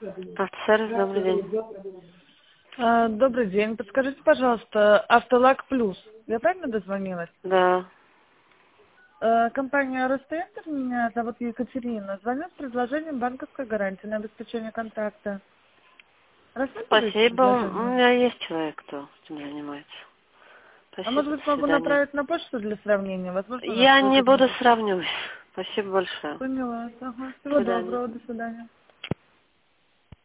Автосервис, добрый день. Добрый день. Подскажите, пожалуйста, Автолак Плюс. Я правильно дозвонилась? Да. Компания Ростендер, меня зовут Екатерина. Звоню с предложением банковской гарантии на обеспечение контракта. Рассматриваете Спасибо. У предложение? меня есть человек, кто этим занимается. А Спасибо, может до быть, могу свидания. направить на почту для сравнения? Возможно, у нас Я не выгодно. буду сравнивать. Спасибо большое. Поняла. Ага. До Всего свидания. доброго. До свидания.